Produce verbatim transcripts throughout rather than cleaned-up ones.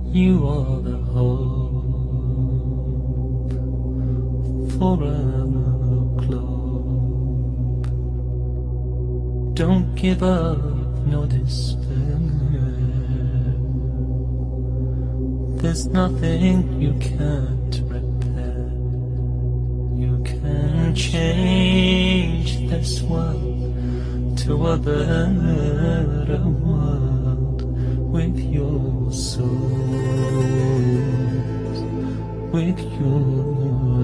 You are the hope for our globe. Don't give up, no despair. There's nothing you can't repair. You can change this world to a better world with your souls, with your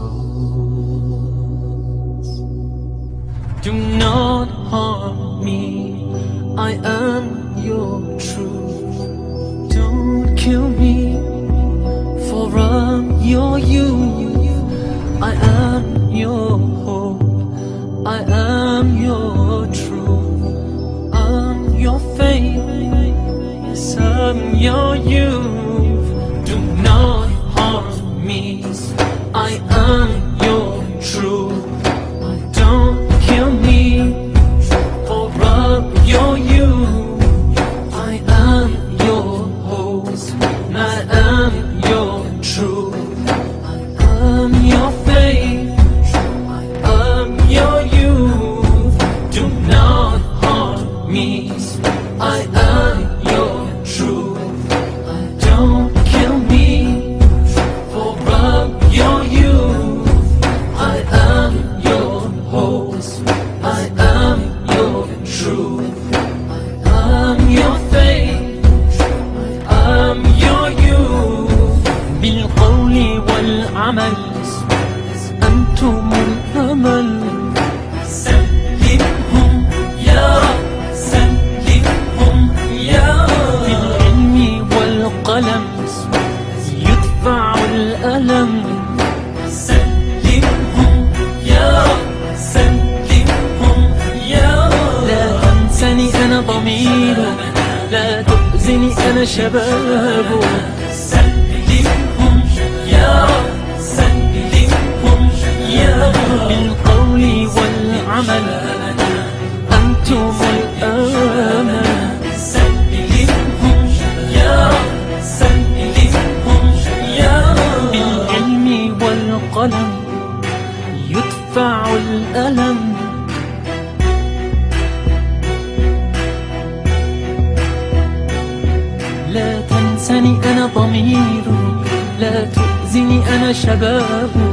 souls. Do not harm me, I am your truth. Don't kill me, for I'm your youth. I am your hope, I am your truth. I'm your faith, yes, I'm your youth. Do not harm me, I am your truth. Don't kill me, for I'm your youth. I am your hope, I am your truth. I'm your faith, I'm your youth. Do not harm me, I am your truth. Don't kill me, for I'm your youth. I am your hope, I am your truth. I'm your faith, I'm your youth. بالقول والعمل أنتم الأمل. سلمهم يا رب، سلمهم يا رب. بالعلم والقلم يدفع الألم. سلمهم يا رب، سلمهم يا رب. لا تنسني أنا ضميرك، لا تؤذني أنا شبابك. سلمهم يا رب، سلمهم يا رب. بالقول والعمل أنتم الأمل. سلمهم يا رب، سلمهم يا رب. بالعلم والقلم يدفع الألم. لا تنسني أنا ضميرك، لا تؤذني أنا شبابك.